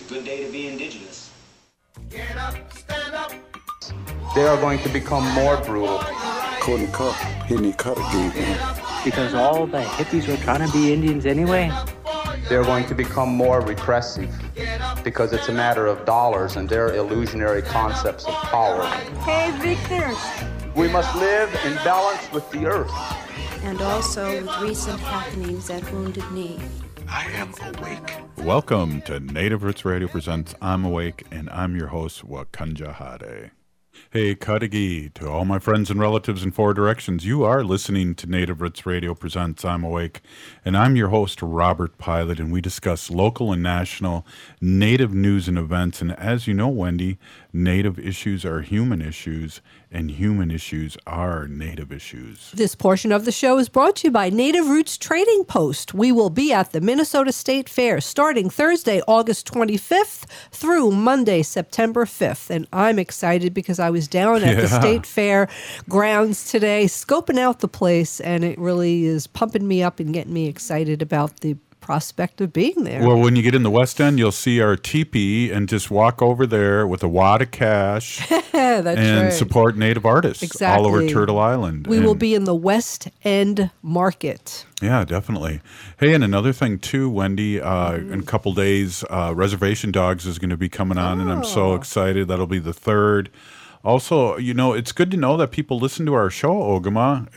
a good day to be indigenous. Get up, stand up. They are going to become more brutal. Couldn't cut, hitting cut again. Because all the hippies were trying to be Indians anyway. They're going to become more repressive because it's a matter of dollars and their illusionary concepts of power. Hey, Victor. We must live in balance with the earth. And also with recent happenings at Wounded Knee. I am awake. Welcome to Native Roots Radio presents I'm Awake, and I'm your host, Wakanja Hade. Hey, Kadagi, to all my friends and relatives in four directions, you are listening to Native Roots Radio presents I'm Awake, and I'm your host, Robert Pilot, and we discuss local and national Native news and events. And as you know, Wendy, Native issues are human issues, and human issues are Native issues. This portion of the show is brought to you by Native Roots Trading Post. We will be at the Minnesota State Fair starting Thursday, August 25th through Monday, September 5th. And I'm excited because I was down at the State Fair grounds today, scoping out the place, and it really is pumping me up and getting me excited about the prospect of being there. Well, when you get in the West End, you'll see our teepee and just walk over there with a wad of cash and right. Support Native artists all over Turtle Island. We will be in the West End Market. Yeah, definitely. Hey, and another thing too, Wendy, in a couple days, Reservation Dogs is going to be coming on, and I'm so excited. That'll be the 3rd. Also, you know, it's good to know that people listen to our show, Ogama.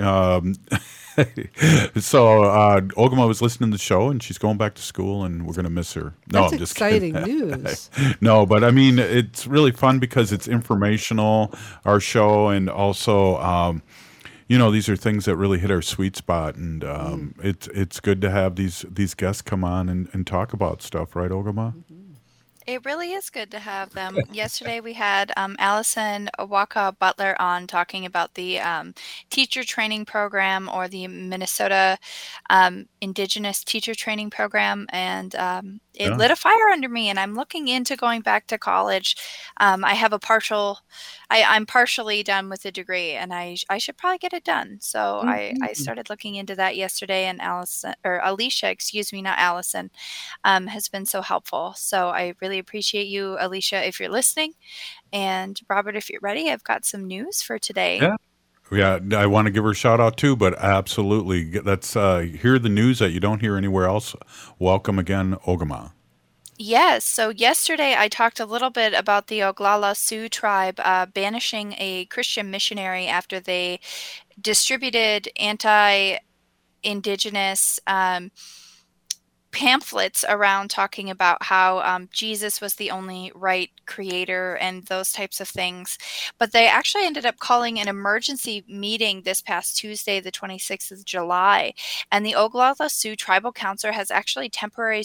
So Ogama was listening to the show, and she's going back to school, and we're going to miss her. No, That's I'm just exciting kidding. news. No, but I mean, it's really fun because it's informational, our show, and also, you know, these are things that really hit our sweet spot, and it's good to have these guests come on and talk about stuff, right, Ogama? Mm-hmm. It really is good to have them. Yesterday we had Allison Waka Butler on talking about the teacher training program, or the Minnesota Indigenous Teacher Training Program, and it lit a fire under me, and I'm looking into going back to college. I have I'm partially done with the degree, and I should probably get it done. So I started looking into that yesterday, and Alicia, not Allison, has been so helpful. So I really appreciate you, Alicia, if you're listening. And Robert, if you're ready, I've got some news for today. Yeah, I want to give her a shout out too, but absolutely. Let's hear the news that you don't hear anywhere else. Welcome again, Ogama. Yes, so yesterday I talked a little bit about the Oglala Sioux tribe banishing a Christian missionary after they distributed anti-Indigenous pamphlets around talking about how Jesus was the only right creator and those types of things. But they actually ended up calling an emergency meeting this past Tuesday, the 26th of July. And the Oglala Sioux Tribal Council has actually temporarily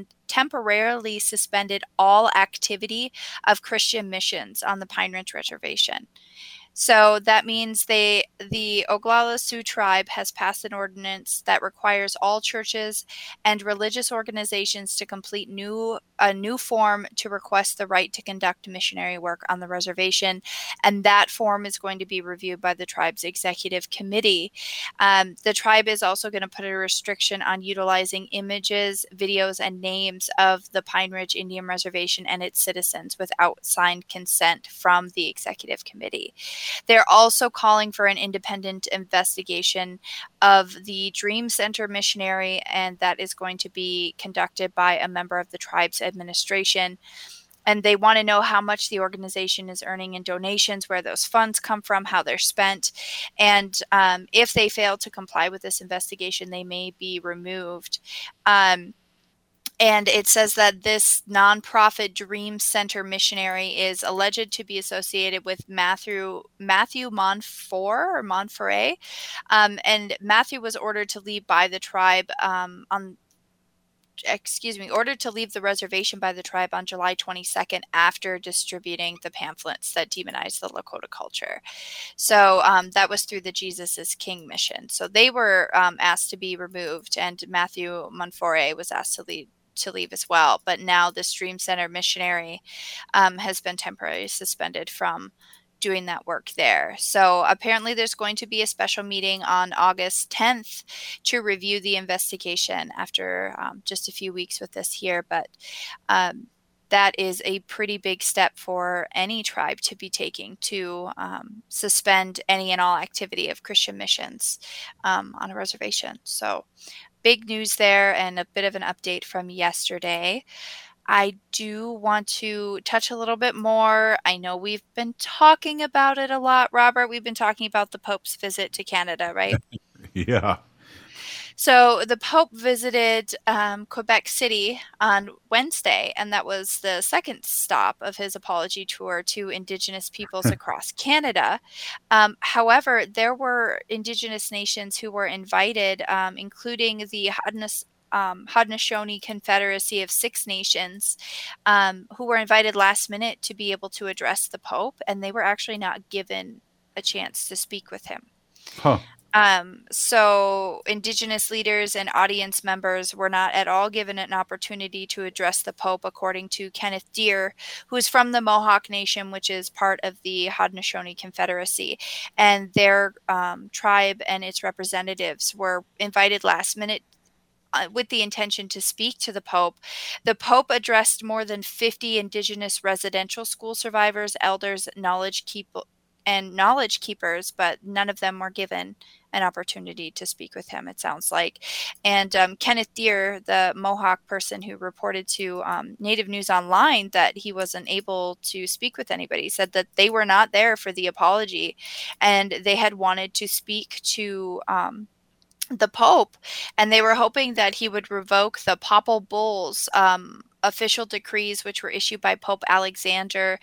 suspended all activity of Christian missions on the Pine Ridge Reservation. So that means the Oglala Sioux tribe has passed an ordinance that requires all churches and religious organizations to complete a new form to request the right to conduct missionary work on the reservation. And that form is going to be reviewed by the tribe's executive committee. The tribe is also going to put a restriction on utilizing images, videos, and names of the Pine Ridge Indian Reservation and its citizens without signed consent from the executive committee. They're also calling for an independent investigation of the Dream Center missionary, and that is going to be conducted by a member of the tribe's administration. And they want to know how much the organization is earning in donations, where those funds come from, how they're spent. And if they fail to comply with this investigation, they may be removed. And it says that this nonprofit Dream Center missionary is alleged to be associated with Matthew Monfort. And Matthew was ordered to leave by the tribe ordered to leave the reservation by the tribe on July 22nd after distributing the pamphlets that demonize the Lakota culture. So that was through the Jesus is King mission. So they were asked to be removed, and Matthew Monfort was asked to leave as well. But now this Dream Center missionary has been temporarily suspended from doing that work there. So apparently there's going to be a special meeting on August 10th to review the investigation after just a few weeks with this here. But that is a pretty big step for any tribe to be taking to suspend any and all activity of Christian missions on a reservation. So big news there, and a bit of an update from yesterday. I do want to touch a little bit more. I know we've been talking about it a lot, Robert. We've been talking about the Pope's visit to Canada, right? Yeah. So the Pope visited Quebec City on Wednesday, and that was the second stop of his apology tour to Indigenous peoples across Canada. However, there were Indigenous nations who were invited, including the Haudenosaunee Confederacy of 6 Nations, who were invited last minute to be able to address the Pope, and they were actually not given a chance to speak with him. Huh. So Indigenous leaders and audience members were not at all given an opportunity to address the Pope, according to Kenneth Deere, who is from the Mohawk Nation, which is part of the Haudenosaunee Confederacy. And their tribe and its representatives were invited last minute with the intention to speak to the Pope. The Pope addressed more than 50 Indigenous residential school survivors, elders, knowledge keepers, but none of them were given an opportunity to speak with him, it sounds like. And Kenneth Deere, the Mohawk person who reported to Native News Online that he wasn't able to speak with anybody, said that they were not there for the apology, and they had wanted to speak to the Pope, and they were hoping that he would revoke the Papal Bulls official decrees, which were issued by Pope Alexander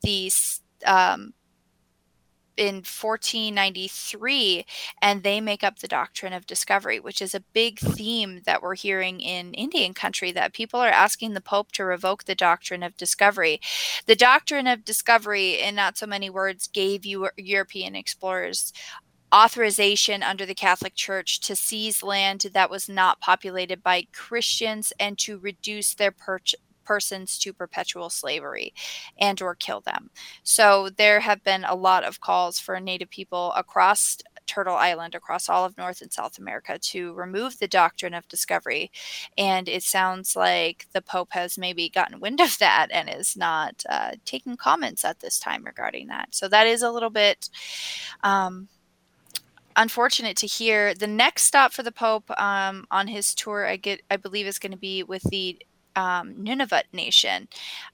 in 1493, and they make up the doctrine of discovery, which is a big theme that we're hearing in Indian country, that people are asking the Pope to revoke the doctrine of discovery. The doctrine of discovery, in not so many words, gave European explorers authorization under the Catholic Church to seize land that was not populated by Christians and to reduce their persons to perpetual slavery and or kill them. So there have been a lot of calls for Native people across Turtle Island, across all of North and South America, to remove the doctrine of discovery. And it sounds like the Pope has maybe gotten wind of that and is not taking comments at this time regarding that. So that is a little bit unfortunate to hear. The next stop for the Pope on his tour, I believe, is going to be with the Nunavut Nation.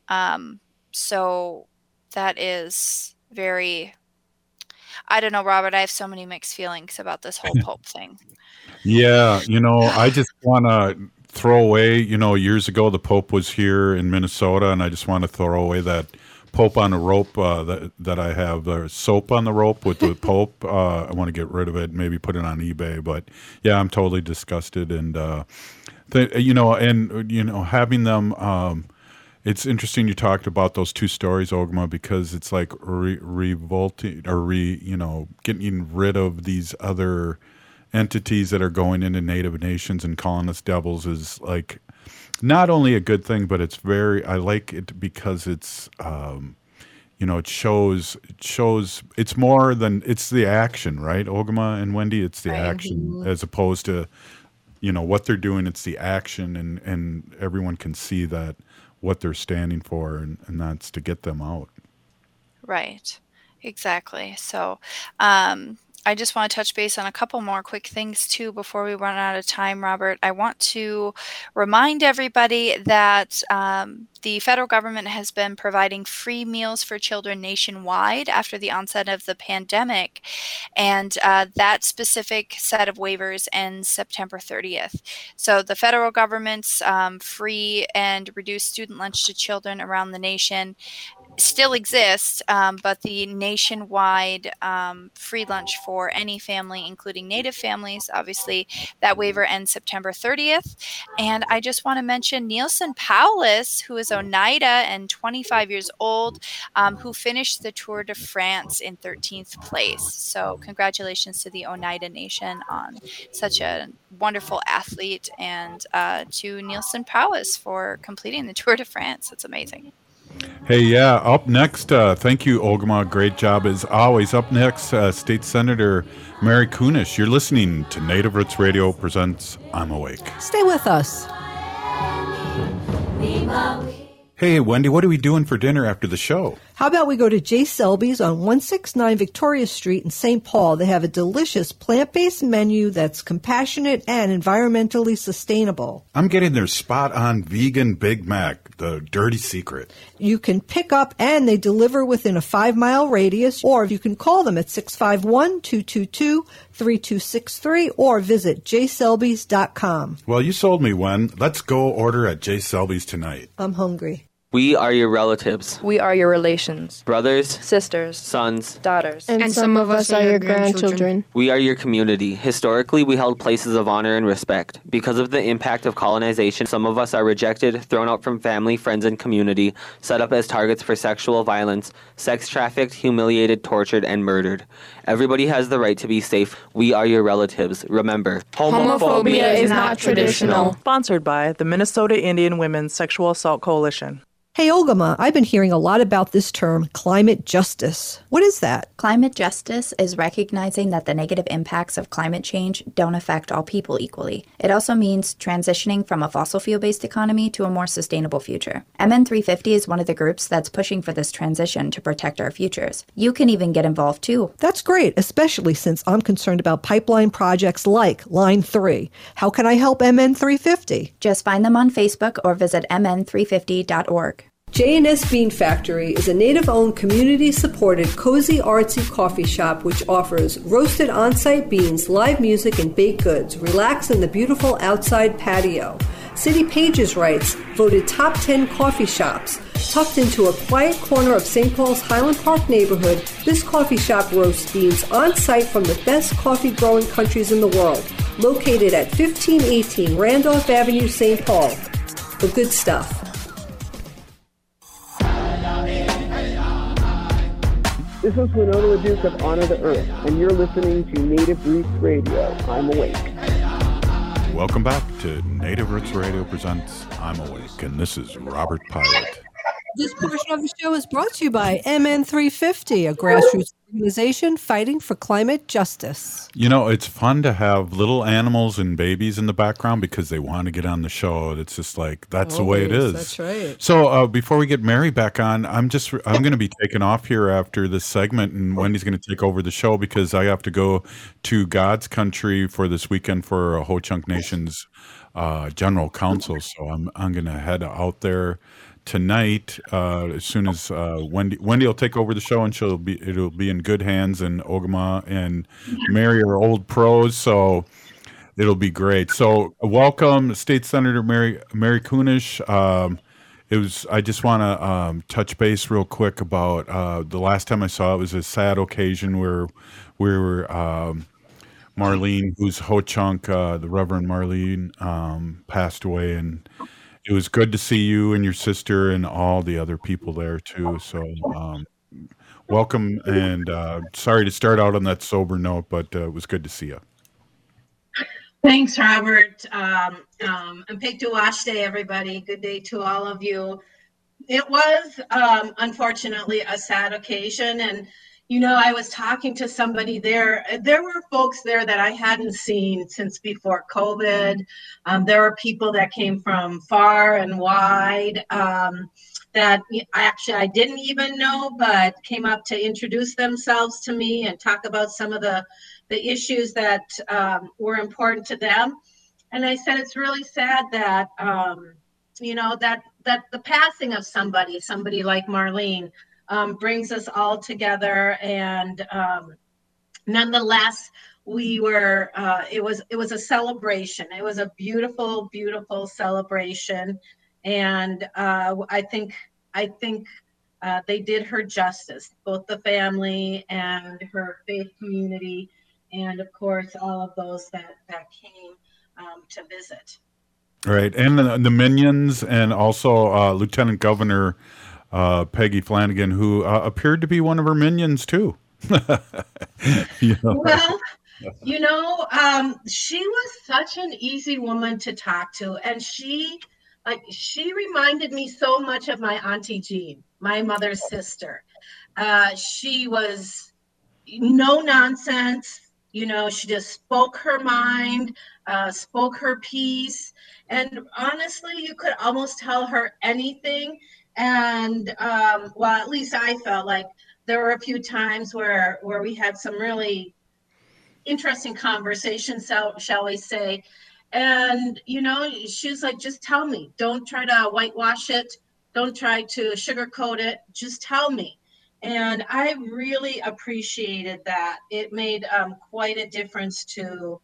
So that is very, I don't know, Robert, I have so many mixed feelings about this whole Pope thing. Yeah, I just want to throw away, years ago the Pope was here in Minnesota, and I just want to throw away that Pope on a rope that I have, soap on the rope with the Pope. I want to get rid of it, maybe put it on eBay. But yeah, I'm totally disgusted, and having them. It's interesting you talked about those 2 stories, Ogma, because it's like revolting or getting rid of these other entities that are going into Native nations and calling us devils is like not only a good thing, but I like it because it's, it shows it's more than, it's the action, right, Ogma and Wendy? It's the action as opposed to, what they're doing. It's the action, and everyone can see that what they're standing for, and that's to get them out. Right. Exactly. So, I just want to touch base on a couple more quick things too before we run out of time, Robert. I want to remind everybody that the federal government has been providing free meals for children nationwide after the onset of the pandemic, and that specific set of waivers ends September 30th. So the federal government's free and reduced student lunch to children around the nation still exists, but the nationwide free lunch for any family, including Native families, obviously that waiver ends September 30th. And I just want to mention Nielsen Paulus, who is Oneida and 25 years old, who finished the Tour de France in 13th place. So congratulations to the Oneida Nation on such a wonderful athlete, and to Nielsen Paulus for completing the Tour de France. It's amazing. Hey, yeah, up next, thank you, Ogma. Great job as always. Up next, State Senator Mary Kunesh. You're listening to Native Roots Radio presents I'm Awake. Stay with us. Hey, Wendy, what are we doing for dinner after the show? How about we go to J. Selby's on 169 Victoria Street in St. Paul? They have a delicious plant-based menu that's compassionate and environmentally sustainable. I'm getting their spot-on vegan Big Mac, the dirty secret. You can pick up and they deliver within a 5-mile radius, or you can call them at 651-222-3263 or visit jselbys.com. Well, you sold me, Wen. Let's go order at J. Selby's tonight. I'm hungry. We are your relatives. We are your relations. Brothers, sisters, sons, daughters. And some of us are your grandchildren. We are your community. Historically, we held places of honor and respect. Because of the impact of colonization, some of us are rejected, thrown out from family, friends, and community, set up as targets for sexual violence, sex trafficked, humiliated, tortured, and murdered. Everybody has the right to be safe. We are your relatives. Remember, homophobia is not traditional. Sponsored by the Minnesota Indian Women's Sexual Assault Coalition. Hey, Ogama, I've been hearing a lot about this term, climate justice. What is that? Climate justice is recognizing that the negative impacts of climate change don't affect all people equally. It also means transitioning from a fossil fuel-based economy to a more sustainable future. MN350 is one of the groups that's pushing for this transition to protect our futures. You can even get involved too. That's great, especially since I'm concerned about pipeline projects like Line 3. How can I help MN350? Just find them on Facebook or visit mn350.org. J&S Bean Factory is a native-owned, community-supported, cozy, artsy coffee shop which offers roasted on-site beans, live music, and baked goods. Relax in the beautiful outside patio. City Pages writes, voted top 10 coffee shops. Tucked into a quiet corner of St. Paul's Highland Park neighborhood, this coffee shop roasts beans on-site from the best coffee-growing countries in the world. Located at 1518 Randolph Avenue, St. Paul. The good stuff. This is Winona LaDuke of Honor the Earth, and you're listening to Native Roots Radio. I'm Awake. Welcome back to Native Roots Radio presents I'm Awake, and this is Robert Pilot. This portion of the show is brought to you by MN350, a grassroots organization fighting for climate justice. You know, it's fun to have little animals and babies in the background because they want to get on the show. It's just like, that's the way it is. That's right. So before we get Mary back on, I'm going to be taking off here after this segment, and Wendy's going to take over the show because I have to go to God's country for this weekend for Ho Chunk Nation's General Council. So I'm going to head out there tonight as soon as Wendy will take over the show, and it'll be in good hands, and Ogama and Mary are old pros, so it'll be great. So welcome State Senator Mary Kunesh. I just want to touch base real quick about the last time I saw it was a sad occasion where we were Marlene, who's Ho Chunk, the Reverend Marlene, passed away, and it was good to see you and your sister and all the other people there too. So welcome, and sorry to start out on that sober note, but it was good to see you. Thanks, Robert. And Pektuwashte, everybody. Good day to all of you. It was unfortunately a sad occasion, and you know, I was talking to somebody there. There were folks there that I hadn't seen since before COVID. There were people that came from far and wide that I didn't even know, but came up to introduce themselves to me and talk about some of the issues that were important to them. And I said, it's really sad that, you know, that the passing of somebody like Marlene, brings us all together, and nonetheless, we were. It was a celebration. It was a beautiful, beautiful celebration, and I think they did her justice. Both the family and her faith community, and of course, all of those that came to visit. All right, and the Minions, and also Lieutenant Governor Peggy Flanagan, who appeared to be one of her minions too. You know? Well, you know, she was such an easy woman to talk to, and she reminded me so much of my Auntie Jean, my mother's sister. She was no nonsense. You know, she just spoke her mind, spoke her piece, and honestly, you could almost tell her anything, And well, at least I felt like there were a few times where we had some really interesting conversations, shall we say. And, she was like, just tell me. Don't try to whitewash it. Don't try to sugarcoat it. Just tell me. And I really appreciated that. It made quite a difference to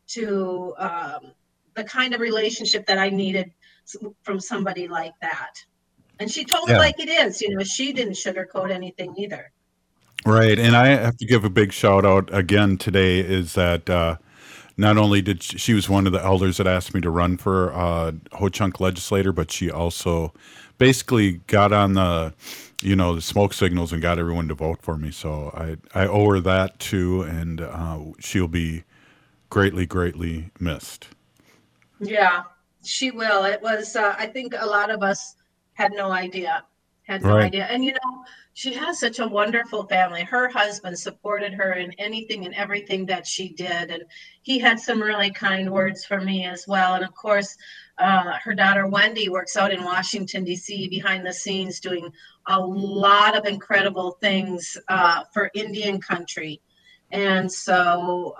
the kind of relationship that I needed from somebody like that. And she told it like it is. She didn't sugarcoat anything either. Right. And I have to give a big shout out again today is that not only did she was one of the elders that asked me to run for Ho-Chunk legislator, but she also basically got on the smoke signals and got everyone to vote for me. So I owe her that too. And she'll be greatly, greatly missed. Yeah, she will. It was, I think a lot of us had no idea. And, she has such a wonderful family. Her husband supported her in anything and everything that she did. And he had some really kind words for me as well. And of course, her daughter Wendy works out in Washington, D.C. behind the scenes doing a lot of incredible things for Indian country. And so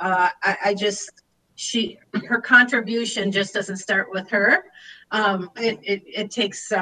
her contribution just doesn't start with her. It takes,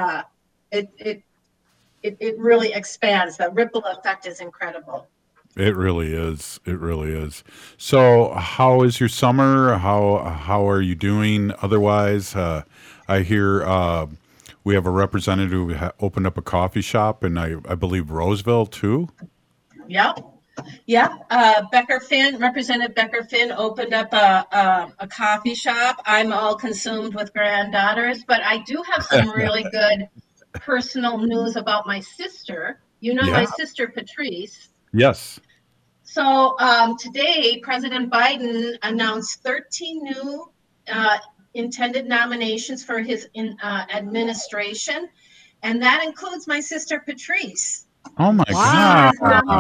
it really expands. The ripple effect is incredible. It really is. It really is. So how is your summer? How are you doing otherwise? I hear we have a representative who opened up a coffee shop, and I believe Roseville too. Yep. Yeah. Representative Becker Finn opened up a coffee shop. I'm all consumed with granddaughters, but I do have some really good personal news about my sister. My sister Patrice. Yes. So today, President Biden announced 13 new intended nominations for his administration, and that includes my sister Patrice. Oh my God!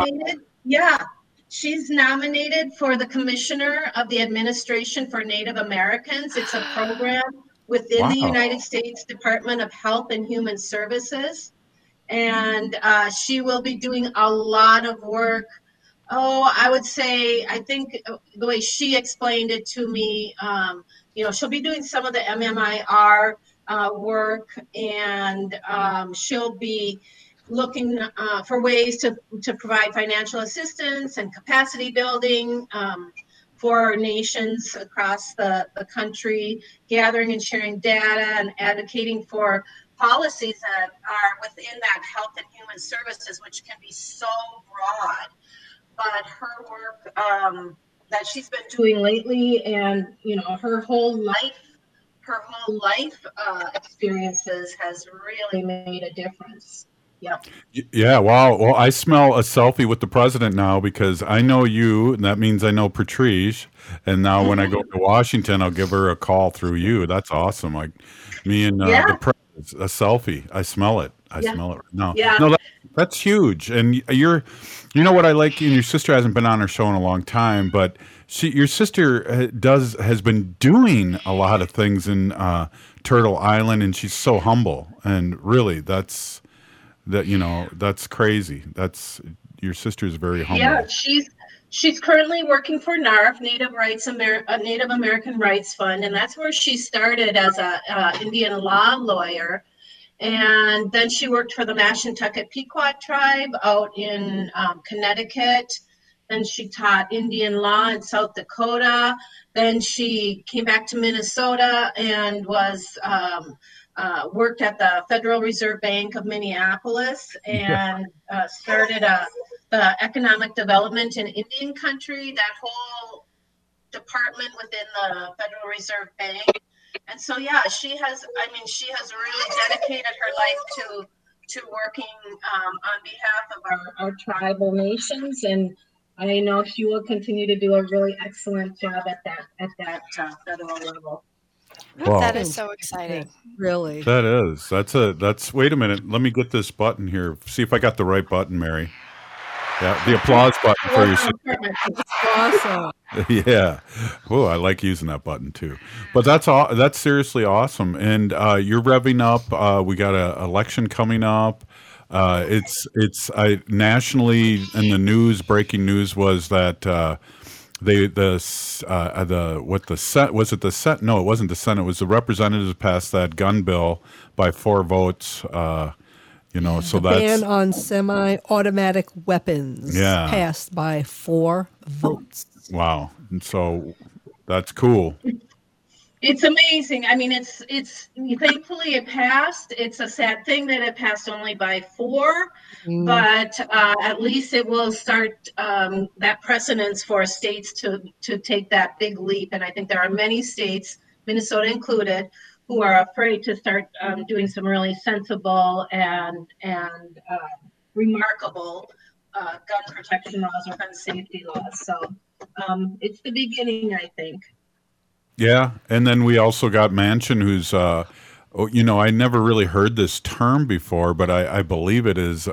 She's nominated for the Commissioner of the Administration for Native Americans. It's a program within the United States Department of Health and Human Services. And she will be doing a lot of work. I would say, I think the way she explained it to me, she'll be doing some of the MMIR work, and she'll be looking for ways to provide financial assistance and capacity building for nations across the country, gathering and sharing data and advocating for policies that are within that health and human services, which can be so broad. But her work that she's been doing lately, and her whole life experiences has really made a difference. Yep. Yeah. Wow. Well, I smell a selfie with the president now because I know you, and that means I know Patrice. And now when I go to Washington, I'll give her a call through you. That's awesome. Like me and the president, a selfie. I smell it. I smell it right now. Yeah. No, that's huge. And you know what I like, and your sister hasn't been on our show in a long time, but your sister has been doing a lot of things in Turtle Island, and she's so humble. And really, that's crazy. Your sister's very humble. Yeah, she's currently working for NARF, Native American Rights Fund, and that's where she started as a Indian law lawyer. And then she worked for the Mashantucket Pequot tribe out in Connecticut. Then she taught Indian law in South Dakota. Then she came back to Minnesota and was worked at the Federal Reserve Bank of Minneapolis and started the economic development in Indian country, that whole department within the Federal Reserve Bank. And so, she has really dedicated her life to working on behalf of our tribal nations. And I know she will continue to do a really excellent job at that federal level. Wow. That is so exciting. Really. That is. That's wait a minute. Let me get this button here. See if I got the right button, Mary. Yeah, the applause button for your Awesome. Yeah. Oh, I like using that button too. But that's seriously awesome. And you're revving up. We got an election coming up. Nationally in the news, breaking news was that the Senate? No, it wasn't the Senate. It was the representatives passed that gun bill by 4 votes. So that's ban on semi-automatic weapons. Yeah. Passed by 4 votes. Wow. And so that's cool. It's amazing. I mean, it's thankfully it passed. It's a sad thing that it passed only by 4, but at least it will start that precedence for states to take that big leap. And I think there are many states, Minnesota included, who are afraid to start doing some really sensible and remarkable gun protection laws or gun safety laws. So it's the beginning, I think. Yeah, and then we also got Manchin, who's, I never really heard this term before, but I believe it is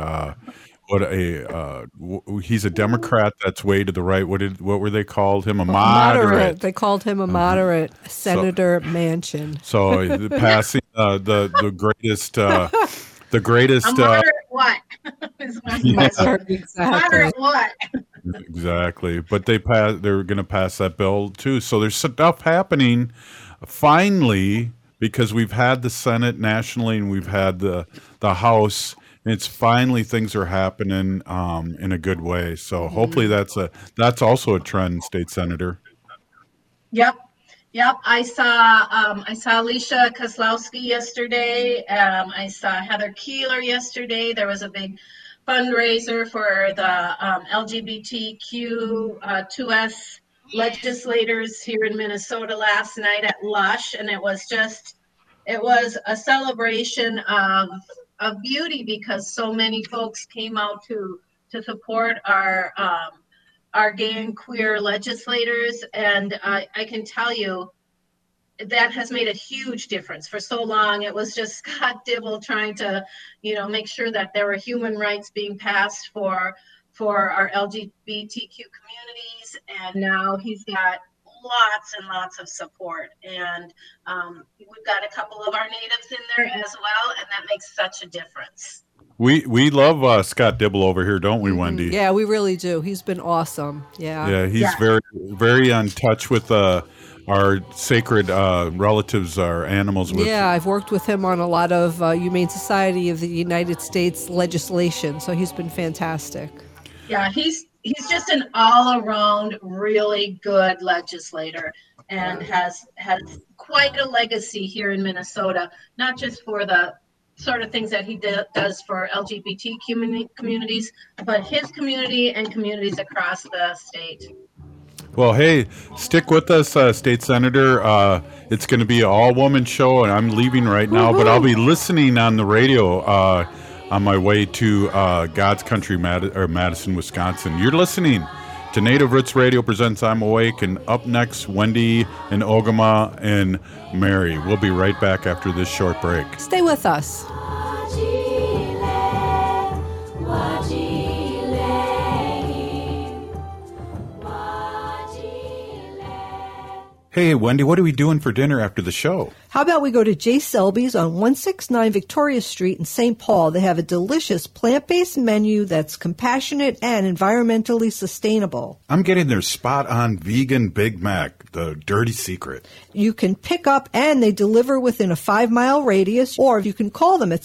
he's a Democrat that's way to the right. What were they called him? A moderate. They called him a moderate, Senator Manchin. So passing the greatest. A moderate what? Is my question. Exactly. Moderate what? Exactly, but they're going to pass that bill too. So there's stuff happening finally, because we've had the Senate nationally and we've had the House, and it's finally things are happening in a good way. So hopefully that's also a trend, State Senator. Yep. I saw Alicia Kozlowski yesterday. I saw Heather Keeler yesterday. There was a big fundraiser for the LGBTQ2S legislators here in Minnesota last night at Lush, and it was a celebration of beauty because so many folks came out to support our gay and queer legislators, and I can tell you that has made a huge difference. For so long, it was just Scott Dibble trying to, make sure that there were human rights being passed for our LGBTQ communities, and now he's got lots and lots of support. And we've got a couple of our natives in there as well, and that makes such a difference. We love Scott Dibble over here, don't we, Wendy? Yeah, we really do. He's been awesome. Yeah, he's very, very in touch with our sacred relatives, our animals. I've worked with him on a lot of Humane Society of the United States legislation, so he's been fantastic. Yeah, he's just an all-around really good legislator and has quite a legacy here in Minnesota, not just for the sort of things that he does for LGBT communities, but his community and communities across the state. Well, hey, stick with us, State Senator. It's going to be an all-woman show, and I'm leaving right now, but I'll be listening on the radio on my way to God's Country, Madison, Wisconsin. You're listening to Native Roots Radio presents I'm Awake, and up next, Wendy and Ogama and Mary. We'll be right back after this short break. Stay with us. Hey, Wendy, what are we doing for dinner after the show? How about we go to J. Selby's on 169 Victoria Street in St. Paul. They have a delicious plant-based menu that's compassionate and environmentally sustainable. I'm getting their spot-on vegan Big Mac, the dirty secret. You can pick up and they deliver within a 5-mile radius, or you can call them at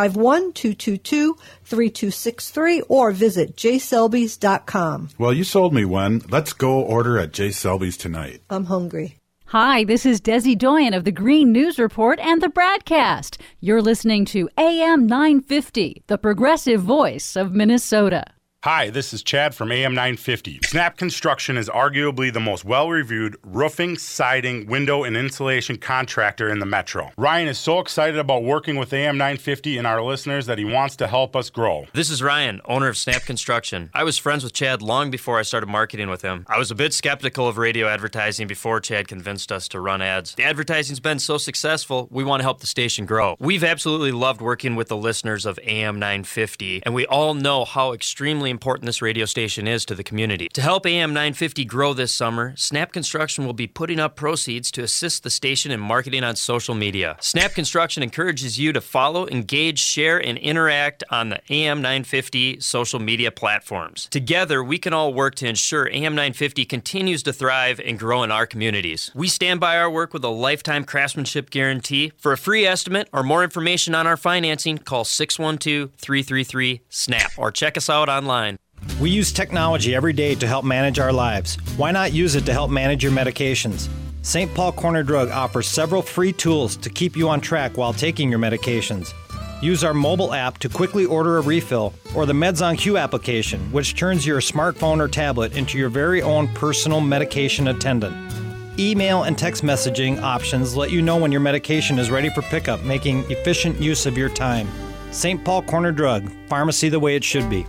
651-222-3263 or visit jselbys.com. Well, you sold me, Wen. Let's go order at J. Selby's tonight. I'm hungry. Hi, this is Desi Doyen of the Green News Report and the Bradcast. You're listening to AM 950, the progressive voice of Minnesota. Hi, this is Chad from AM 950. Snap Construction is arguably the most well-reviewed roofing, siding, window, and insulation contractor in the metro. Ryan is so excited about working with AM 950 and our listeners that he wants to help us grow. This is Ryan, owner of Snap Construction. I was friends with Chad long before I started marketing with him. I was a bit skeptical of radio advertising before Chad convinced us to run ads. The advertising's been so successful, we want to help the station grow. We've absolutely loved working with the listeners of AM 950, and we all know how extremely important this radio station is to the community. To help AM 950 grow this summer, Snap Construction will be putting up proceeds to assist the station in marketing on social media. Snap Construction encourages you to follow, engage, share, and interact on the AM 950 social media platforms. Together, we can all work to ensure AM 950 continues to thrive and grow in our communities. We stand by our work with a lifetime craftsmanship guarantee. For a free estimate or more information on our financing, call 612-333-SNAP or check us out online. We use technology every day to help manage our lives. Why not use it to help manage your medications? St. Paul Corner Drug offers several free tools to keep you on track while taking your medications. Use our mobile app to quickly order a refill, or the Meds on Q application, which turns your smartphone or tablet into your very own personal medication attendant. Email and text messaging options let you know when your medication is ready for pickup, making efficient use of your time. St. Paul Corner Drug, pharmacy the way it should be.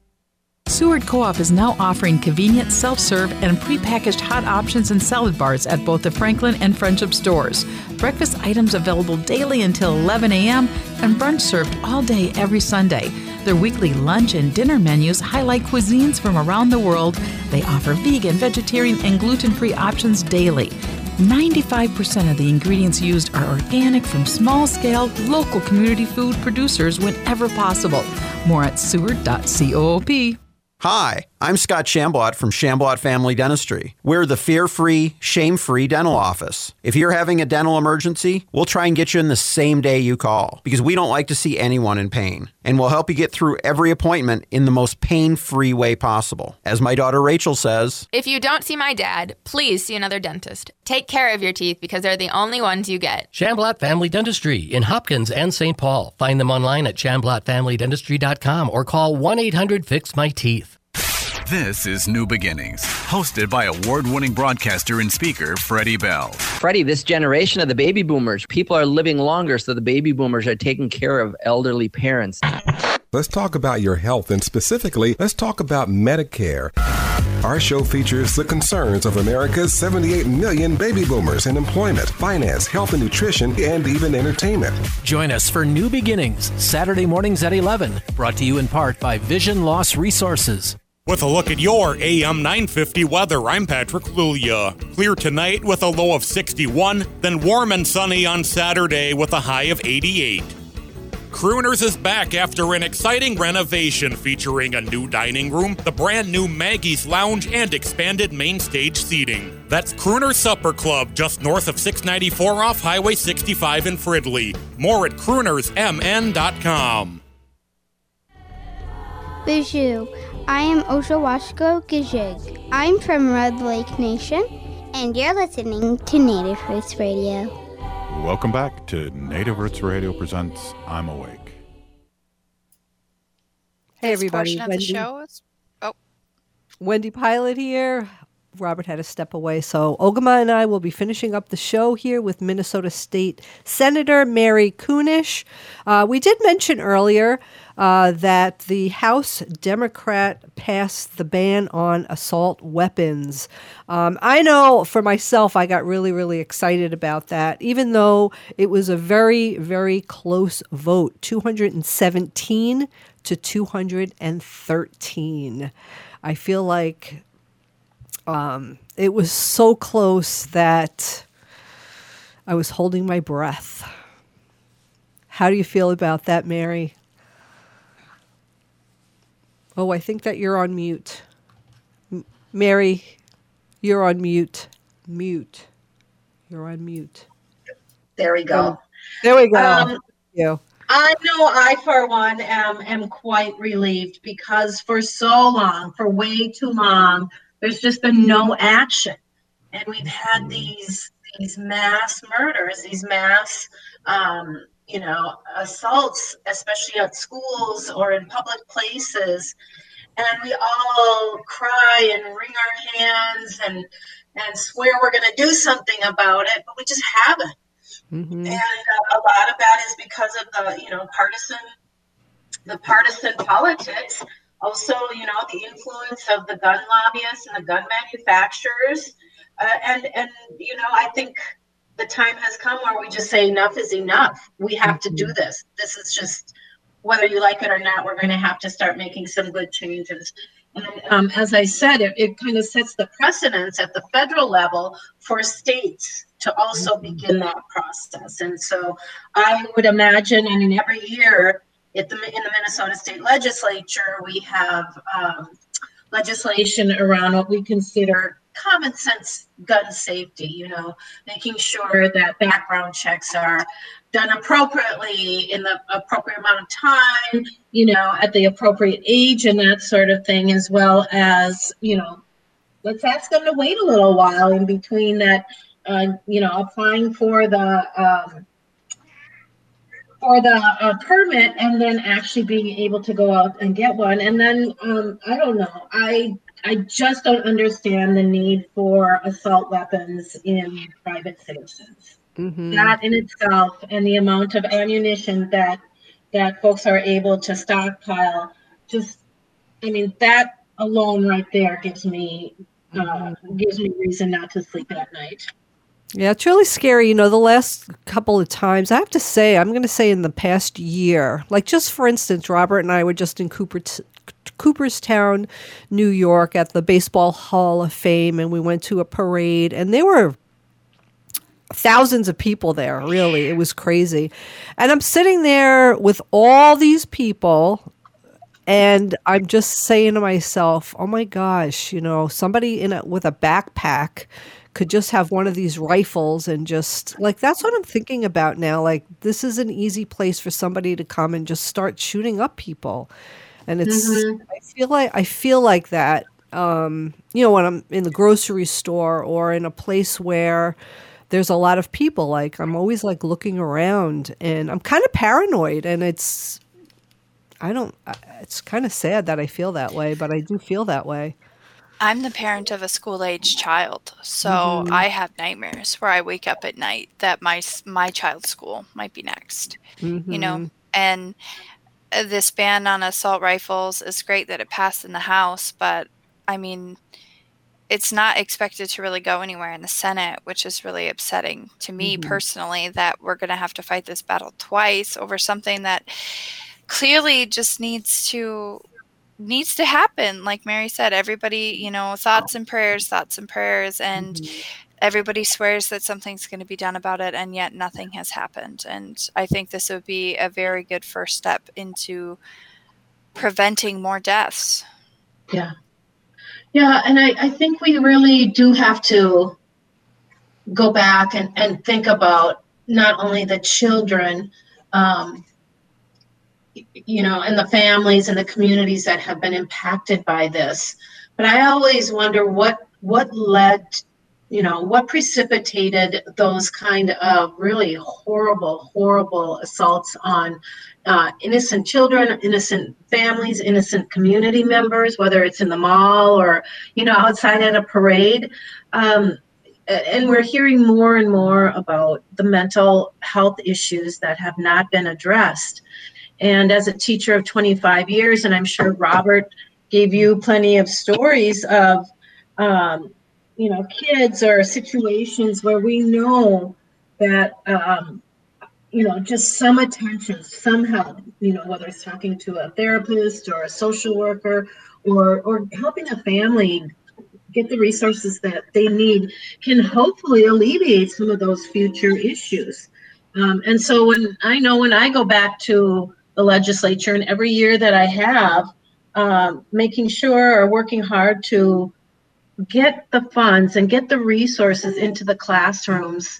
Seward Co-op is now offering convenient self-serve and prepackaged hot options and salad bars at both the Franklin and Friendship stores. Breakfast items available daily until 11 a.m. and brunch served all day every Sunday. Their weekly lunch and dinner menus highlight cuisines from around the world. They offer vegan, vegetarian, and gluten-free options daily. 95% of the ingredients used are organic from small-scale, local community food producers whenever possible. More at seward.coop. Hi, I'm Scott Shamblot from Shamblot Family Dentistry. We're the fear-free, shame-free dental office. If you're having a dental emergency, we'll try and get you in the same day you call because we don't like to see anyone in pain. And we'll help you get through every appointment in the most pain-free way possible. As my daughter Rachel says, if you don't see my dad, please see another dentist. Take care of your teeth because they're the only ones you get. Shamblot Family Dentistry in Hopkins and St. Paul. Find them online at shamblotfamilydentistry.com or call 1-800-FIX-MY-TEETH. This is New Beginnings, hosted by award-winning broadcaster and speaker Freddie Bell. Freddie, this generation of the baby boomers, people are living longer, so the baby boomers are taking care of elderly parents. Let's talk about your health, and specifically, let's talk about Medicare. Our show features the concerns of America's 78 million baby boomers in employment, finance, health and nutrition, and even entertainment. Join us for New Beginnings, Saturday mornings at 11, brought to you in part by Vision Loss Resources. With a look at your AM 950 weather, I'm Patrick Lulia. Clear tonight with a low of 61, then warm and sunny on Saturday with a high of 88. Crooners is back after an exciting renovation featuring a new dining room, the brand new Maggie's Lounge, and expanded main stage seating. That's Crooner Supper Club, just north of 694 off Highway 65 in Fridley. More at croonersmn.com. Bijou. I am Oshawashko Gijig. I'm from Red Lake Nation, and you're listening to Native Roots Radio. Welcome back to Native Roots Radio presents I'm Awake. Hey, everybody. Portion of the show is... Wendy Pilot here. Robert had to step away. So Ogama and I will be finishing up the show here with Minnesota State Senator Mary Kunesh. We did mention earlier that the House Democrat passed the ban on assault weapons. I know for myself, I got really, really excited about that, even though it was a very, very close vote, 217 to 213. I feel like it was so close that I was holding my breath. How do you feel about that, Mary? Oh, I think that you're on mute. Mary, you're on mute. Mute. You're on mute. There we go. There we go. Thank you. I know I, for one, am quite relieved because for so long, for way too long, there's just been no action. And we've had these mass murders, these mass, assaults, especially at schools or in public places. And we all cry and wring our hands and swear we're going to do something about it, but we just haven't. Mm-hmm. And a lot of that is because of the partisan politics. Also, the influence of the gun lobbyists and the gun manufacturers. And I think the time has come where we just say enough is enough. We have to do this. This is just whether you like it or not, we're going to have to start making some good changes. And as I said, it kind of sets the precedence at the federal level for states to also begin that process. And so I would imagine, I mean, every year in the Minnesota State Legislature, we have legislation around what we consider common sense gun safety, making sure that background checks are done appropriately in the appropriate amount of time, at the appropriate age and that sort of thing, as well as, let's ask them to wait a little while in between that, applying for the permit and then actually being able to go out and get one. And then, I don't know, I just don't understand the need for assault weapons in private citizens. Mm-hmm. That in itself, and the amount of ammunition that folks are able to stockpile, that alone right there gives me reason not to sleep at night. Yeah, it's really scary. The last couple of times, I'm going to say in the past year, like just for instance, Robert and I were just in Cooperstown, New York at the Baseball Hall of Fame, and we went to a parade, and there were thousands of people there, really. It was crazy. And I'm sitting there with all these people, and I'm just saying to myself, oh my gosh, somebody with a backpack could just have one of these rifles and just that's what I'm thinking about now. Like, this is an easy place for somebody to come and just start shooting up people. And it's, I feel like that, when I'm in the grocery store or in a place where there's a lot of people, I'm always looking around, and I'm kind of paranoid, and it's kind of sad that I feel that way, but I do feel that way. I'm the parent of a school-age child, so I have nightmares where I wake up at night that my child's school might be next, and this ban on assault rifles is great that it passed in the House, but I mean, it's not expected to really go anywhere in the Senate, which is really upsetting to me personally, that we're going to have to fight this battle twice over something that clearly just needs to happen. Like Mary said, everybody, thoughts and prayers, and everybody swears that something's going to be done about it, and yet nothing has happened. And I think this would be a very good first step into preventing more deaths. Yeah. Yeah, and I think we really do have to go back and think about not only the children, and the families and the communities that have been impacted by this. But I always wonder what led, what precipitated those kind of really horrible assaults on innocent children, innocent families, innocent community members, whether it's in the mall or, outside at a parade. And we're hearing more and more about the mental health issues that have not been addressed. And as a teacher of 25 years, and I'm sure Robert gave you plenty of stories of, kids or situations where we know that, just some attention, some help, whether it's talking to a therapist or a social worker or helping a family get the resources that they need, can hopefully alleviate some of those future issues. And so when I go back to the legislature, and every year that I have, making sure or working hard to get the funds and get the resources into the classrooms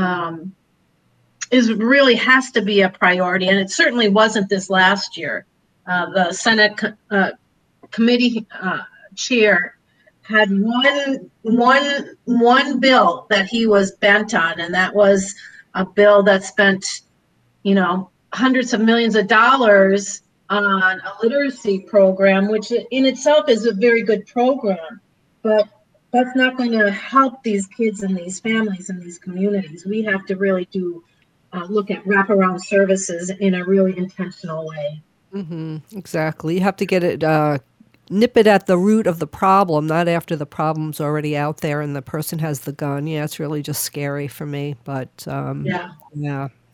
really has to be a priority. And it certainly wasn't this last year. The Senate committee chair had one bill that he was bent on, and that was a bill that spent, hundreds of millions of dollars on a literacy program, which in itself is a very good program, but that's not going to help these kids and these families and these communities. We have to really look at wraparound services in a really intentional way. Mm-hmm. Exactly. You have to get it, nip it at the root of the problem, not after the problem's already out there and the person has the gun. Yeah, it's really just scary for me. But yeah.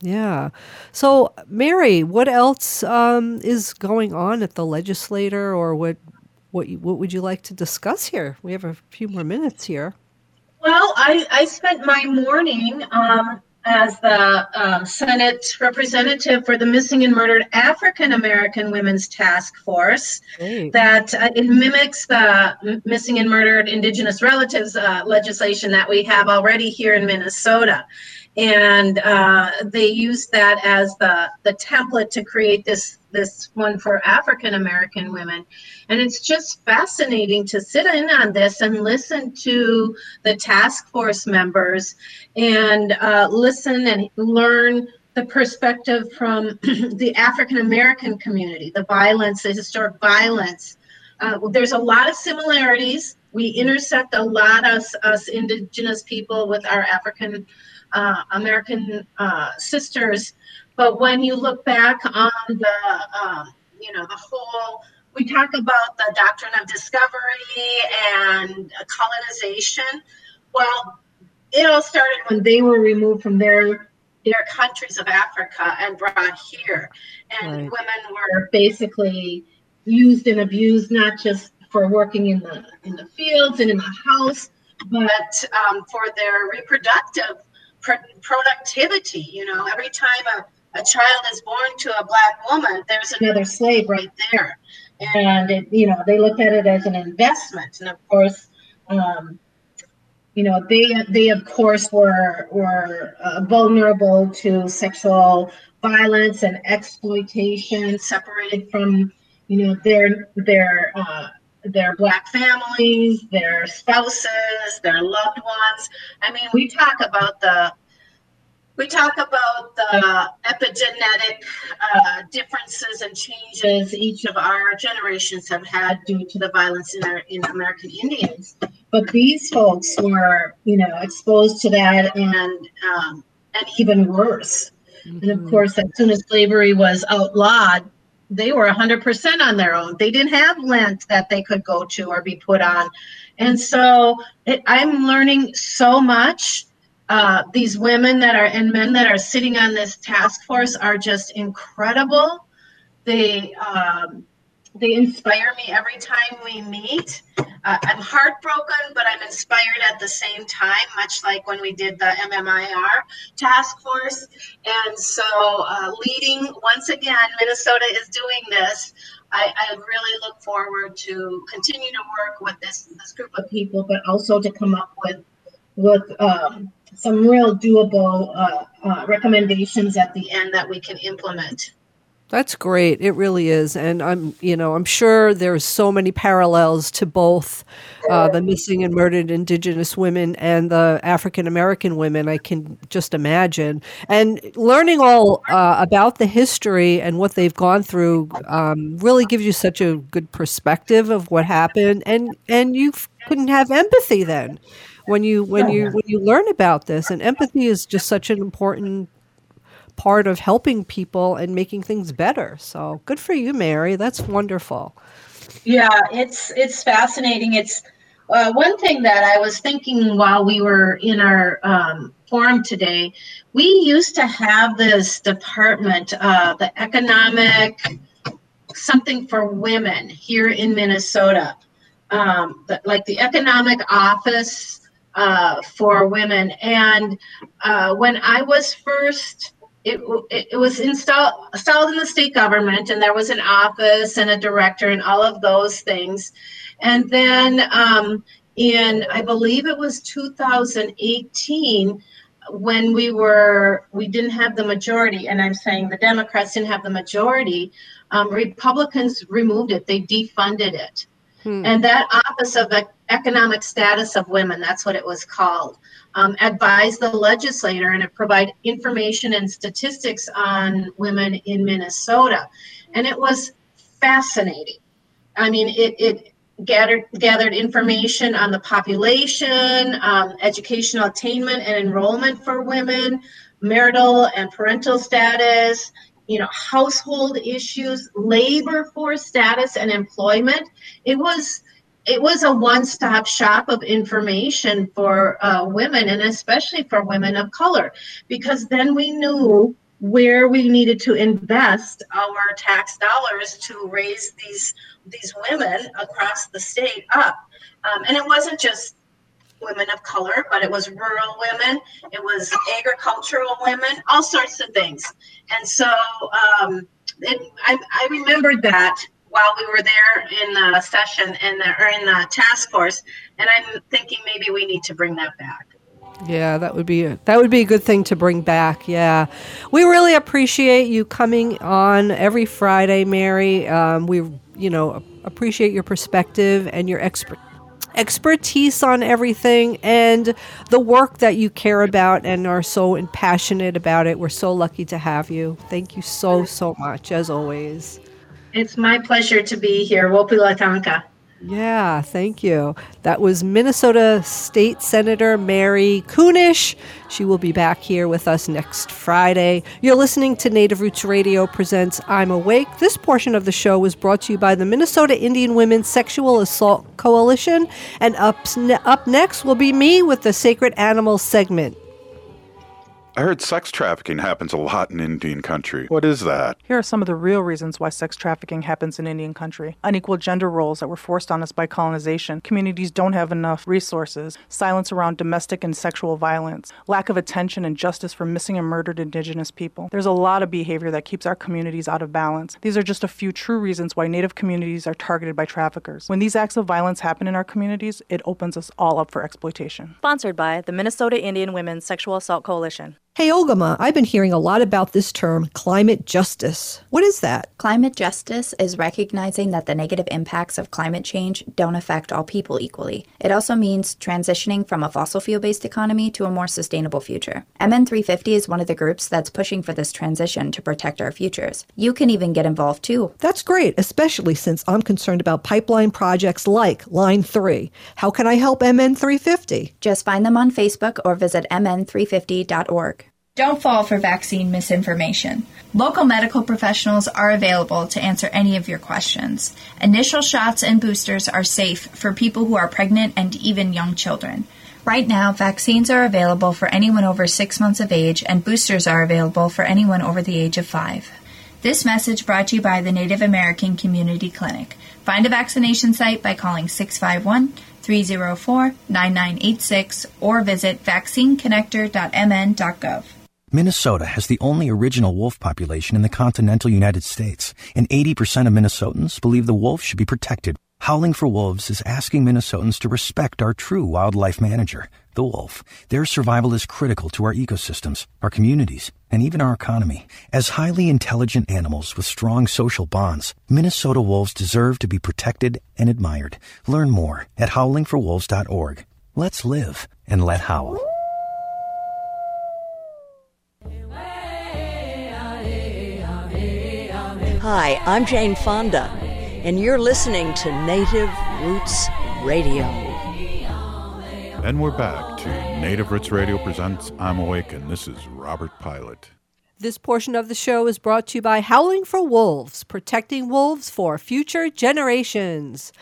Yeah. So, Mary, what else is going on at the legislature, or what would you like to discuss here? We have a few more minutes here. Well, I spent my morning as the Senate representative for the Missing and Murdered African American Women's Task Force. That it mimics the Missing and Murdered Indigenous Relatives legislation that we have already here in Minnesota. And they used that as the template to create this one for African American women. And it's just fascinating to sit in on this and listen to the task force members and listen and learn the perspective from the African American community, the violence, the historic violence. There's a lot of similarities. We intersect a lot of us Indigenous people with our African American sisters, but when you look back on the the whole, we talk about the doctrine of discovery and colonization. Well, it all started when they were removed from their countries of Africa and brought here, and women were basically used and abused, not just for working in the fields and in the house, but for their reproductive productivity. Every time a child is born to a Black woman, there's another slave right there, and they look at it as an investment. And of course, they of course were vulnerable to sexual violence and exploitation, separated from their Black families, their spouses, their loved ones. I mean, we talk about the epigenetic differences and changes each of our generations have had due to the violence in American Indians. But these folks were, exposed to that and even worse. Mm-hmm. And of course, as soon as slavery was outlawed, they were 100% on their own. They didn't have land that they could go to or be put on. And so I'm learning so much. These women and men that are sitting on this task force are just incredible. They inspire me every time we meet. I'm heartbroken, but I'm inspired at the same time, much like when we did the MMIR task force. And so leading, once again, Minnesota is doing this. I really look forward to continue to work with this group of people, but also to come up with some real doable recommendations at the end that we can implement. That's great. It really is. And I'm sure there's so many parallels to both the missing and murdered Indigenous women and the African American women. I can just imagine. And learning all about the history and what they've gone through really gives you such a good perspective of what happened. And you couldn't have empathy then when you learn about this. And empathy is just such an important part of helping people and making things better. So good for you, Mary. That's wonderful. Yeah, it's fascinating. It's one thing that I was thinking while we were in our forum today. We used to have this department, the economic something for women here in Minnesota, like the economic office for women. And when I was first, it was installed in the state government, and there was an office and a director and all of those things. And then I believe it was 2018, when we didn't have the majority, and I'm saying the Democrats didn't have the majority, Republicans removed it. They defunded it. And that Office of Economic Status of Women, that's what it was called, advised the legislator and it provided information and statistics on women in Minnesota. And it was fascinating. I mean, it gathered information on the population, educational attainment and enrollment for women, marital and parental status, household issues, labor force status, and employment. It was a one-stop shop of information for women, and especially for women of color, because then we knew where we needed to invest our tax dollars to raise these women across the state up. And it wasn't just women of color, but it was rural women, it was agricultural women, all sorts of things. And so I remembered that while we were there in the session in the task force, and I'm thinking maybe we need to bring that back. Yeah, that would be a good thing to bring back. Yeah, we really appreciate you coming on every Friday, Mary. We appreciate your perspective and your expertise on everything and the work that you care about and are so passionate about it. We're so lucky to have you. Thank you so much, as always. It's my pleasure to be here. Wopilatanka. Yeah, thank you. That was Minnesota State Senator Mary Kunesh. She will be back here with us next Friday. You're listening to Native Roots Radio presents I'm Awake. This portion of the show was brought to you by the Minnesota Indian Women's Sexual Assault Coalition. And up next will be me with the Sacred Animals segment. I heard sex trafficking happens a lot in Indian country. What is that? Here are some of the real reasons why sex trafficking happens in Indian country. Unequal gender roles that were forced on us by colonization. Communities don't have enough resources. Silence around domestic and sexual violence. Lack of attention and justice for missing and murdered Indigenous people. There's a lot of behavior that keeps our communities out of balance. These are just a few true reasons why Native communities are targeted by traffickers. When these acts of violence happen in our communities, it opens us all up for exploitation. Sponsored by the Minnesota Indian Women's Sexual Assault Coalition. Hey, Ogama, I've been hearing a lot about this term, climate justice. What is that? Climate justice is recognizing that the negative impacts of climate change don't affect all people equally. It also means transitioning from a fossil fuel-based economy to a more sustainable future. MN350 is one of the groups that's pushing for this transition to protect our futures. You can even get involved too. That's great, especially since I'm concerned about pipeline projects like Line 3. How can I help MN350? Just find them on Facebook or visit mn350.org. Don't fall for vaccine misinformation. Local medical professionals are available to answer any of your questions. Initial shots and boosters are safe for people who are pregnant and even young children. Right now, vaccines are available for anyone over 6 months of age, and boosters are available for anyone over the age of 5. This message brought to you by the Native American Community Clinic. Find a vaccination site by calling 651-304-9986 or visit vaccineconnector.mn.gov. Minnesota has the only original wolf population in the continental United States, and 80% of Minnesotans believe the wolf should be protected. Howling for Wolves is asking Minnesotans to respect our true wildlife manager, the wolf. Their survival is critical to our ecosystems, our communities, and even our economy. As highly intelligent animals with strong social bonds, Minnesota wolves deserve to be protected and admired. Learn more at howlingforwolves.org. Let's live and let howl. Hi, I'm Jane Fonda, and you're listening to Native Roots Radio. And we're back to Native Roots Radio presents I'm Awake, and this is Robert Pilot. This portion of the show is brought to you by Howling for Wolves, protecting wolves for future generations.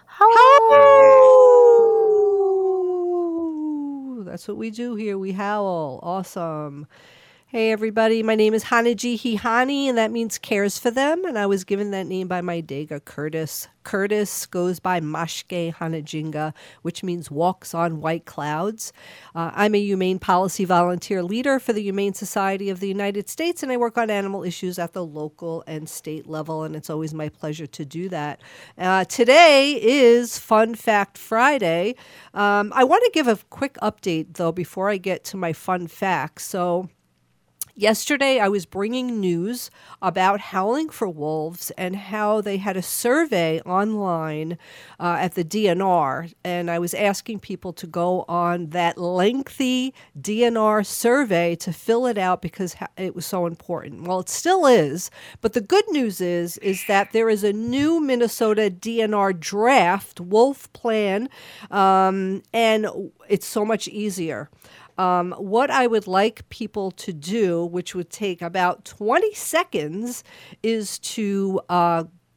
Howl! That's what we do here. We howl. Awesome. Hey, everybody. My name is Hanaji Hihani, and that means cares for them. And I was given that name by my Dega, Curtis. Curtis goes by Mashke Hanajinga, which means walks on white clouds. I'm a humane policy volunteer leader for the Humane Society of the United States, and I work on animal issues at the local and state level, and it's always my pleasure to do that. Today is Fun Fact Friday. I want to give a quick update, though, before I get to my fun facts. So, yesterday, I was bringing news about Howling for Wolves and how they had a survey online at the DNR, and I was asking people to go on that lengthy DNR survey to fill it out because it was so important. Well, it still is, but the good news is that there is a new Minnesota DNR draft wolf plan, and it's so much easier. What I would like people to do, which would take about 20 seconds, is to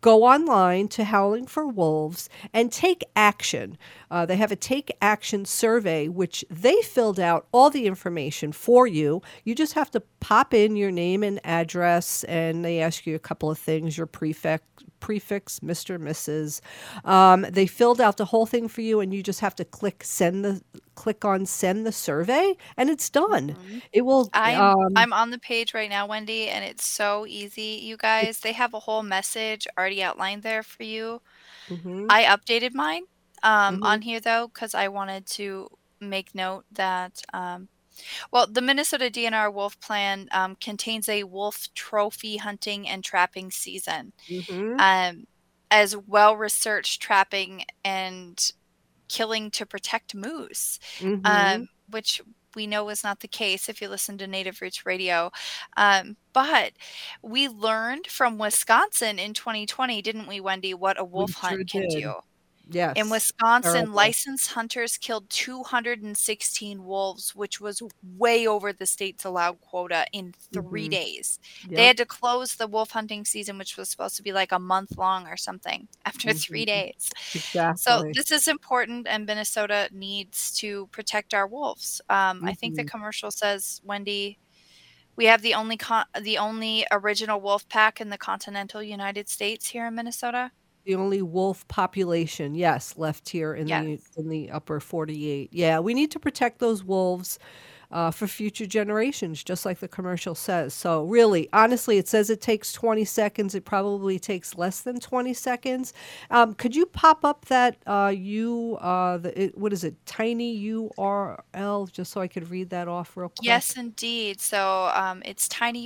go online to Howling for Wolves and take action. They have a take action survey, which they filled out all the information for you. You just have to pop in your name and address, and they ask you a couple of things, your prefix, Mr., Mrs. They filled out the whole thing for you, and you just have to click on send the survey, and it's done. It will. I'm on the page right now, Wendy, and it's so easy. You guys, they have a whole message already outlined there for you. I updated mine on here though, because I wanted to make note that the Minnesota DNR Wolf Plan contains a wolf trophy hunting and trapping season, as well-researched trapping and killing to protect moose, which we know is not the case if you listen to Native Roots Radio. But we learned from Wisconsin in 2020, didn't we, Wendy, what a wolf hunt can do? Yes. In Wisconsin, Terrible. licensed hunters killed 216 wolves, which was way over the state's allowed quota in 3 days. They had to close the wolf hunting season, which was supposed to be like a month long or something, after 3 days. Exactly. So this is important, and Minnesota needs to protect our wolves. I think the commercial says, Wendy, we have the only original wolf pack in the continental United States here in Minnesota. The only wolf population, yes, left here in the upper 48. Yeah, we need to protect those wolves for future generations, just like the commercial says. So really, honestly, it says it takes 20 seconds. It probably takes less than 20 seconds. Could you pop up that what is it, tiny URL, just so I could read that off real quick? Yes, indeed. So it's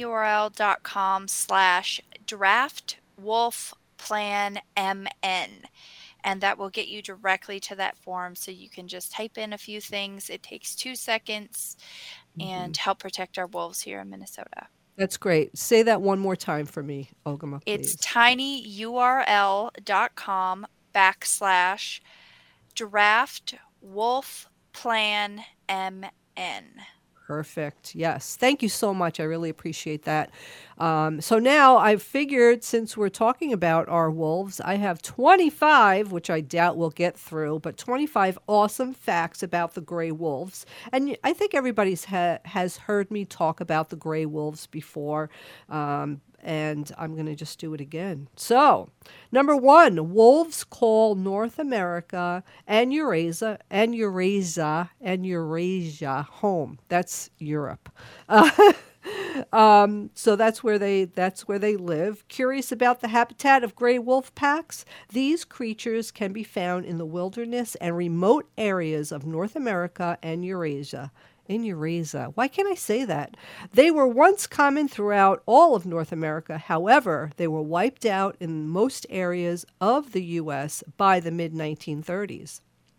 tinyurl.com/draftwolfplanmn, and that will get you directly to that form, so you can just type in a few things. It takes 2 seconds and help protect our wolves here in Minnesota. That's great. Say that one more time for me, Ogama, please. It's tinyurl.com/draftwolfplanmn. Perfect. Yes. Thank you so much. I really appreciate that. So now I've figured, since we're talking about our wolves, I have 25, which I doubt we'll get through, but 25 awesome facts about the gray wolves. And I think everybody has heard me talk about the gray wolves before. And I'm going to just do it again. So, number 1, wolves call North America and Eurasia home. That's Europe. So that's where they live. Curious about the habitat of gray wolf packs? These creatures can be found in the wilderness and remote areas of North America and Eurasia. In Eurasia. Why can't I say that? They were once common throughout all of North America. However, they were wiped out in most areas of the U.S. by the mid-1930s.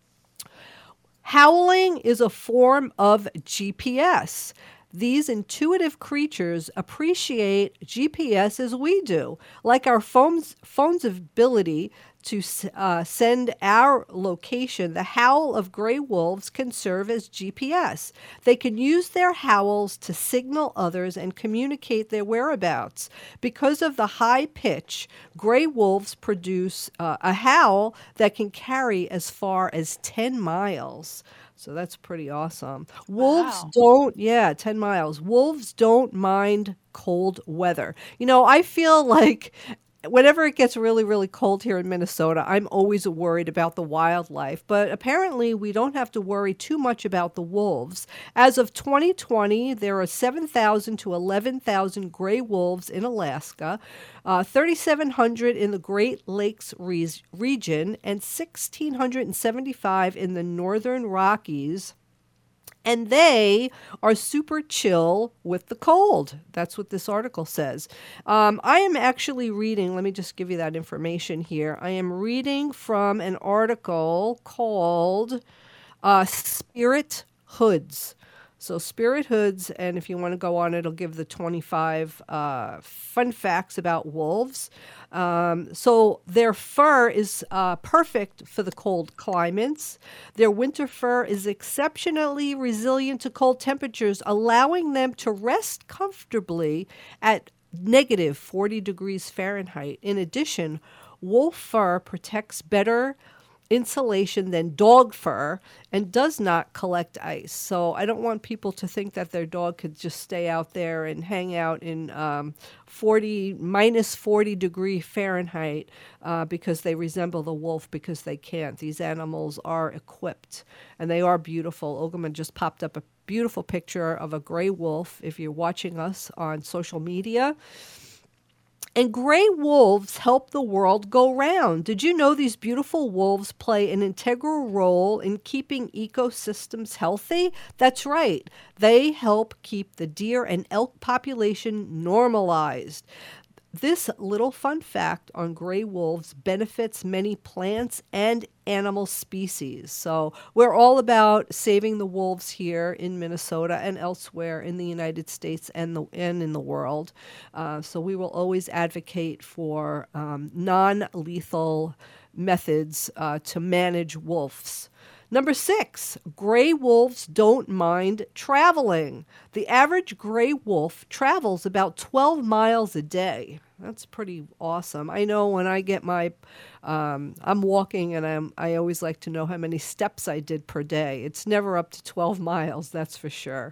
Howling is a form of GPS. These intuitive creatures appreciate GPS as we do, like our phone's ability to send our location. The howl of gray wolves can serve as GPS. They can use their howls to signal others and communicate their whereabouts. Because of the high pitch, gray wolves produce a howl that can carry as far as 10 miles. So that's pretty awesome. Wolves don't, 10 miles. Wolves don't mind cold weather. You know, I feel like whenever it gets really, really cold here in Minnesota, I'm always worried about the wildlife. But apparently we don't have to worry too much about the wolves. As of 2020, there are 7,000 to 11,000 gray wolves in Alaska, 3,700 in the Great Lakes region, and 1,675 in the Northern Rockies. And they are super chill with the cold. That's what this article says. I am actually reading, let me just give you that information here. I am reading from an article called Spirit Hoods. So Spirit Hoods, and if you want to go on, it'll give the 25 fun facts about wolves. So their fur is perfect for the cold climates. Their winter fur is exceptionally resilient to cold temperatures, allowing them to rest comfortably at negative 40 degrees Fahrenheit. In addition, wolf fur protects better insulation than dog fur and does not collect ice. So I don't want people to think that their dog could just stay out there and hang out in minus 40 degree Fahrenheit because they resemble the wolf, because they can't. These animals are equipped and they are beautiful. Ogaman just popped up a beautiful picture of a gray wolf if you're watching us on social media. And gray wolves help the world go round. Did you know these beautiful wolves play an integral role in keeping ecosystems healthy? That's right. They help keep the deer and elk population normalized. This little fun fact on gray wolves benefits many plants and animal species. So we're all about saving the wolves here in Minnesota and elsewhere in the United States and in the world. So we will always advocate for non-lethal methods to manage wolves. Number 6, gray wolves don't mind traveling. The average gray wolf travels about 12 miles a day. That's pretty awesome. I know when I get my, I'm walking and I always like to know how many steps I did per day. It's never up to 12 miles, that's for sure.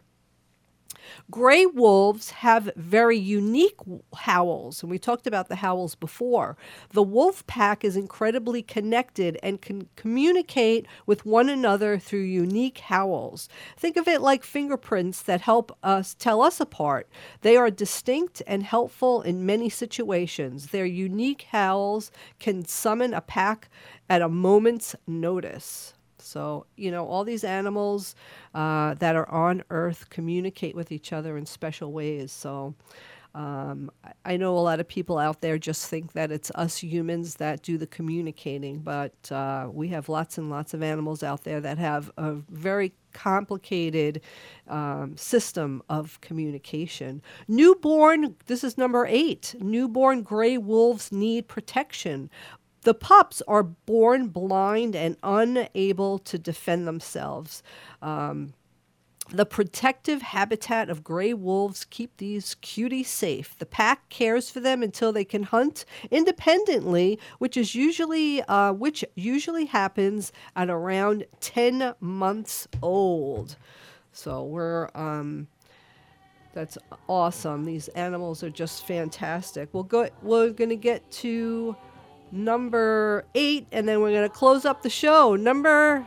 Gray wolves have very unique howls, and we talked about the howls before. The wolf pack is incredibly connected and can communicate with one another through unique howls. Think of it like fingerprints that help us tell us apart. They are distinct and helpful in many situations. Their unique howls can summon a pack at a moment's notice. So, all these animals that are on Earth communicate with each other in special ways. So I know a lot of people out there just think that it's us humans that do the communicating, but we have lots and lots of animals out there that have a very complicated system of communication. This is number 8, newborn gray wolves need protection. The pups are born blind and unable to defend themselves. The protective habitat of gray wolves keep these cuties safe. The pack cares for them until they can hunt independently, which usually happens at around 10 months old. So that's awesome. These animals are just fantastic. We're going to get to number 8, and then we're going to close up the show. Number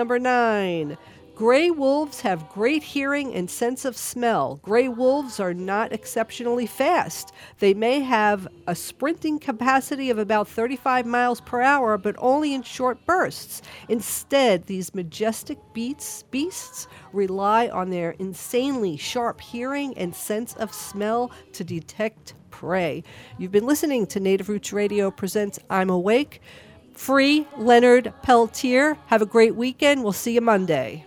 9. Gray wolves have great hearing and sense of smell. Gray wolves are not exceptionally fast. They may have a sprinting capacity of about 35 miles per hour, but only in short bursts. Instead, these majestic beasts rely on their insanely sharp hearing and sense of smell to detect prey. You've been listening to Native Roots Radio presents I'm Awake. Free Leonard Peltier. Have a great weekend. We'll see you Monday.